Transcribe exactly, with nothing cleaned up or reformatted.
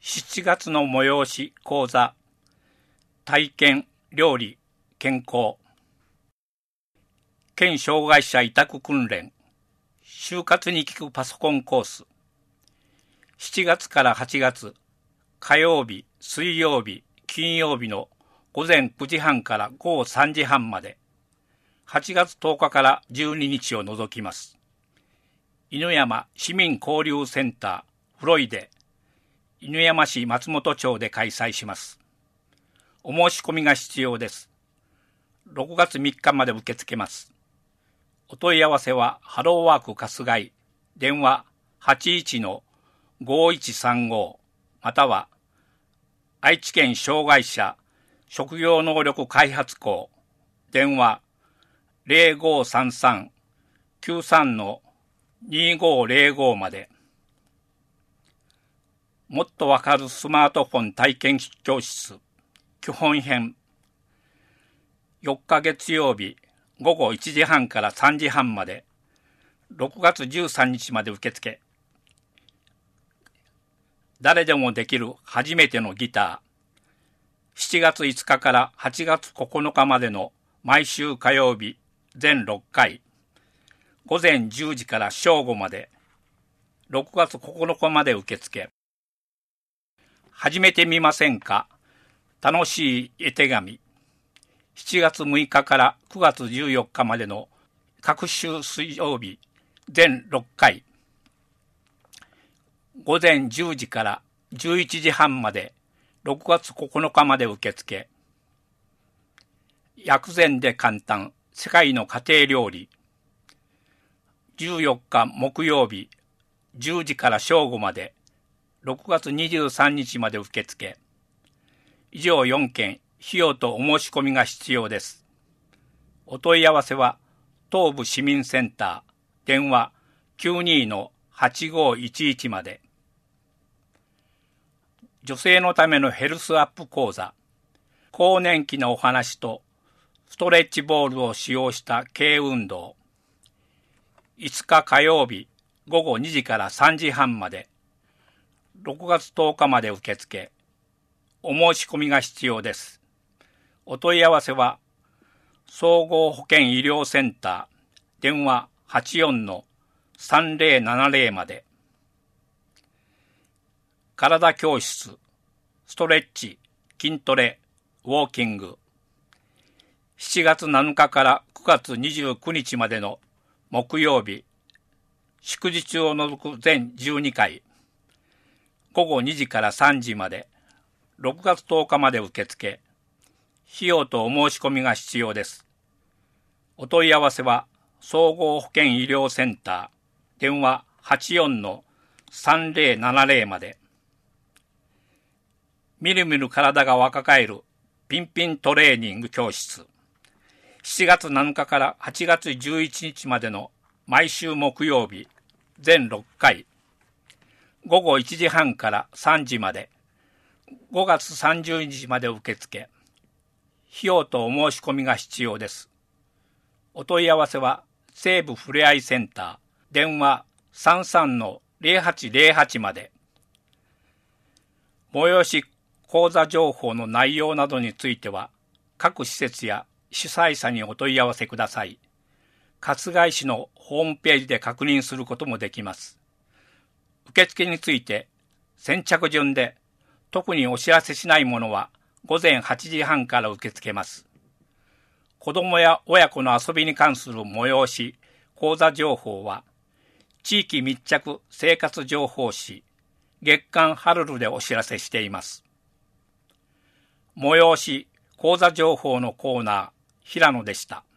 しちがつの催し講座、体験、料理、健康、県障害者委託訓練、就活に効くパソコンコース、しちがつからはちがつ、火曜日、水曜日、金曜日のごぜんくじはんからごごさんじはんまで、はちがつとおかからじゅうににちを除きます。犬山市民交流センターフロイデ、犬山市松本町で開催します。お申し込みが必要です。ろくがつみっかまで受け付けます。お問い合わせはハローワーク春日井、電話 はちいちのごいちさんご または愛知県障害者職業能力開発校、電話 ゼロごさんさんきゅうさんのにごゼロご まで。もっとわかるスマートフォン体験教室基本編、よっか月曜日ごごいちじはんからさんじはんまで、ろくがつじゅうさんにちまで受付。誰でもできる初めてのギター、しちがついつかからはちがつここのかまでの毎週火曜日全ろっかい、ごぜんじゅうじから正午まで、ろくがつここのかまで受付。始めてみませんか？楽しい絵手紙。しちがつむいかからくがつじゅうよっかまでの各週水曜日全ろっかい、ごぜんじゅうじからじゅういちじはんまで、ろくがつここのかまで受付。薬膳で簡単世界の家庭料理。じゅうよっか木曜日じゅうじから正午まで、ろくがつにじゅうさんにちまで受付。以上よんけん、費用とお申し込みが必要です。お問い合わせは東部市民センター、電話 きゅうにのはちごいちいち まで。女性のためのヘルスアップ講座、更年期のお話とストレッチボールを使用した軽運動。いつか火曜日ごごにじからさんじはんまで、ろくがつとおかまで受付。お申し込みが必要です。お問い合わせは総合保健医療センター、電話 はちよんのさんぜろななぜろ まで。体教室、ストレッチ、筋トレ、ウォーキング。しちがつなのかからくがつにじゅうくにちまでの木曜日、祝日を除く全じゅうにかい、ごごにじからさんじまで、ろくがつとおかまで受付。費用とお申し込みが必要です。お問い合わせは総合保健医療センター、電話 はちよんのさんぜろななぜろ まで。みるみる体が若返るピンピントレーニング教室。しちがつなのかからはちがつじゅういちにちまでの毎週木曜日全ろっかい、ごごいちじはんからさんじまで、ごがつさんじゅうにちまで受付。費用とお申し込みが必要です。お問い合わせは西部ふれあいセンター、電話 さんさんのぜろはちぜろはち まで。催し講座情報の内容などについては各施設や主催者にお問い合わせください。春日井市のホームページで確認することもできます。受付について先着順で、特にお知らせしないものはごぜんはちじはんから受け付けます。子どもや親子の遊びに関する催し、講座情報は、地域密着生活情報誌、月刊ハルルでお知らせしています。催し、講座情報のコーナー、平野でした。